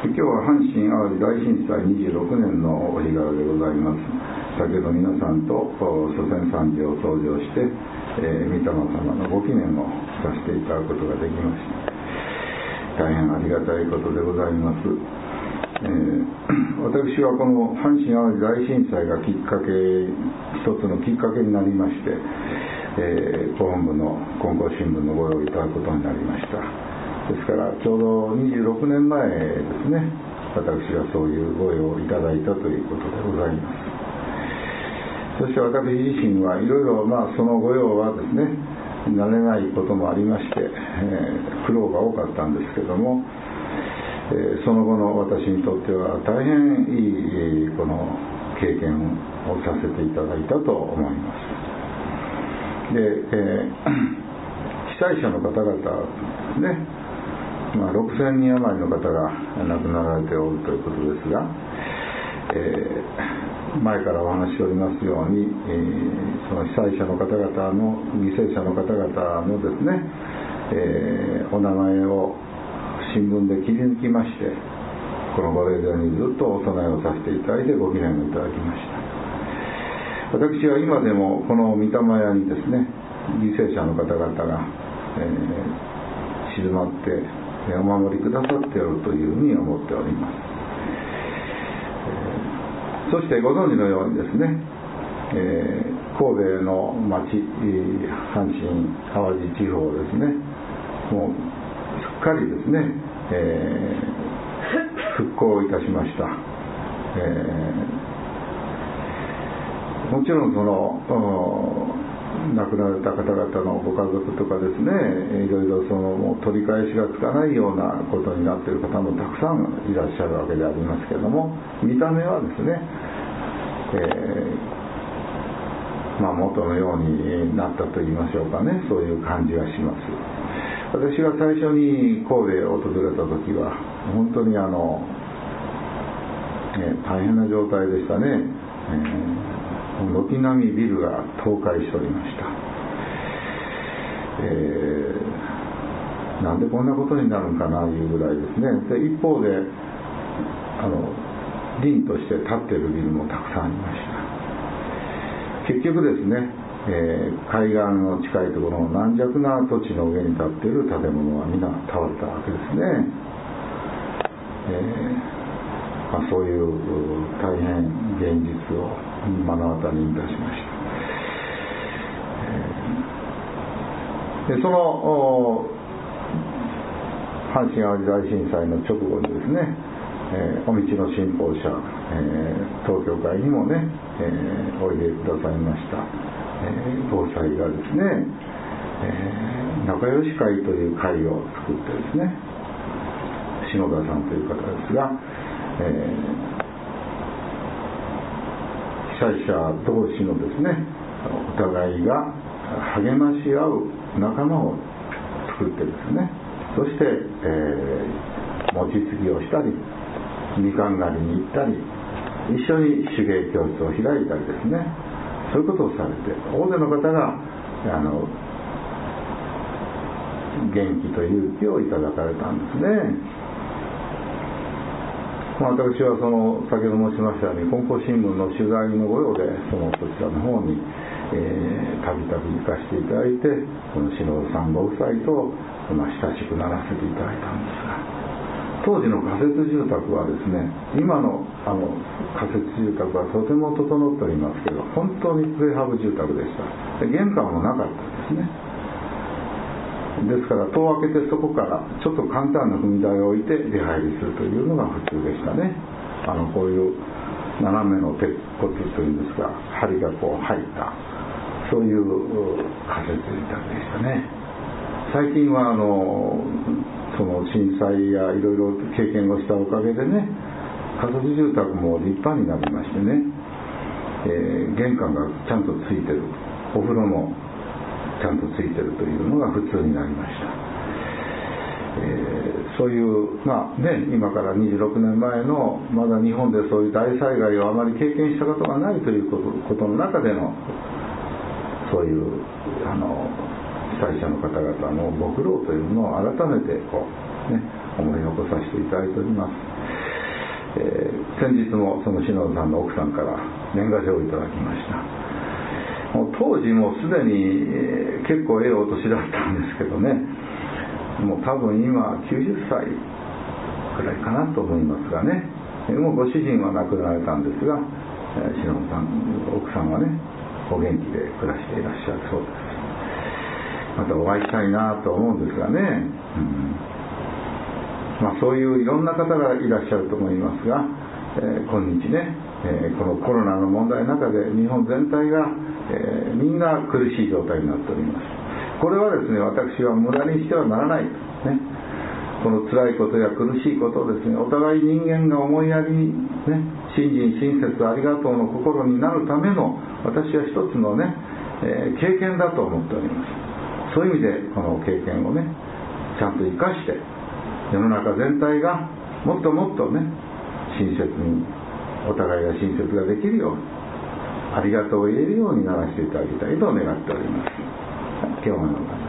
今日は阪神・淡路大震災26年のお日柄でございます。先ほど皆さんと祖先参事を登場して、御霊様のご記念をさせていただくことができました。大変ありがたいことでございます。私はこの阪神・淡路大震災がきっかけ、一つのきっかけになりまして、広報部の金光新聞のご用意いただくことになりました。ですからちょうど26年前ですね、私がそういうご用をいただいたということでございます。そして私自身はいろいろそのご用はですね、慣れないこともありまして、苦労が多かったんですけども、その後の私にとっては大変いいこの経験をさせていただいたと思います。で、被災者の方々ですね、6000人余りの方が亡くなられておるということですが、前からお話しておりますように、その被災者の方々の犠牲者の方々のですね、お名前を新聞で切り抜きまして、このご霊場にずっとお供えをさせていただいてご記念をいただきました。私は今でもこの御霊屋にですね、犠牲者の方々が、静まってお守りくださっているというふうに思っております。そしてご存知のようにですね、神戸の町、阪神・淡路地方ですね、もうすっかりですね、復興いたしました。もちろんその亡くなられた方々のご家族とかですね、いろいろもう取り返しがつかないようなことになっている方もたくさんいらっしゃるわけでありますけれども、見た目はですね、元のようになったと言いましょうかね、そういう感じがします。私が最初に神戸を訪れた時は本当に大変な状態でしたね。軒並みビルが倒壊しておりました。なんでこんなことになるのかなというぐらいですね。で一方で凛として立っているビルもたくさんありました。結局ですね、海岸の近いところの軟弱な土地の上に立っている建物は皆倒れたわけですね。そういう大変現実を目の当たりにいたしました。でその阪神・淡路大震災の直後にですね、お道の信奉者、東京会にもね、おいでくださいました、防災がですね、仲良し会という会を作ってですね、篠田さんという方ですが、被災者同士のですね、お互いが励まし合う仲間を作ってですね、そして、餅つきをしたりみかん狩りに行ったり、一緒に手芸教室を開いたりですね、そういうことをされて、大勢の方が元気と勇気をいただかれたんですね。私は先ほど申しましたように金光新聞の取材のご用でそちらの方にたびたび行かせていただいて、この篠田さんご夫妻と親しくならせていただいたんですが、当時の仮設住宅はですね、今の仮設住宅はとても整っておりますけど、本当にプレハブ住宅でした。で玄関もなかったんですね。ですから戸を開けてそこからちょっと簡単な踏み台を置いて出入りするというのが普通でしたね。こういう斜めの鉄骨というんですが、梁がこう入ったそういう仮設住宅でしたね。最近はその震災やいろいろ経験をしたおかげでね、仮設住宅も立派になりましてね、玄関がちゃんとついてる、お風呂もちゃんとついてるというのが普通になりました。そういう今から26年前のまだ日本でそういう大災害をあまり経験したことがないということの中でのそういう被災者の方々のご苦労というのを改めて思い起こさせていただいております。 先日もその篠田さんの奥さんから年賀状をいただきました。もう当時もうすでに結構お年だったんですけどね、もう多分今90歳くらいかなと思いますがね、もうご主人は亡くなられたんですが、篠田さん奥さんはねお元気で暮らしていらっしゃるそうです。またお会いしたいなと思うんですがね、そういういろんな方がいらっしゃると思いますが、今日ね、このコロナの問題の中で日本全体が、みんな苦しい状態になっております。これはですね、私は無駄にしてはならないとね、この辛いことや苦しいことをですね、お互い人間が思いやりにね、信心親切ありがとうの心になるための、私は一つのね、経験だと思っております。そういう意味でこの経験をねちゃんと生かして、世の中全体がもっともっとね親切に、お互いが親切ができるように、ありがとうを言えるようにならせていただきたいと願っております。今日も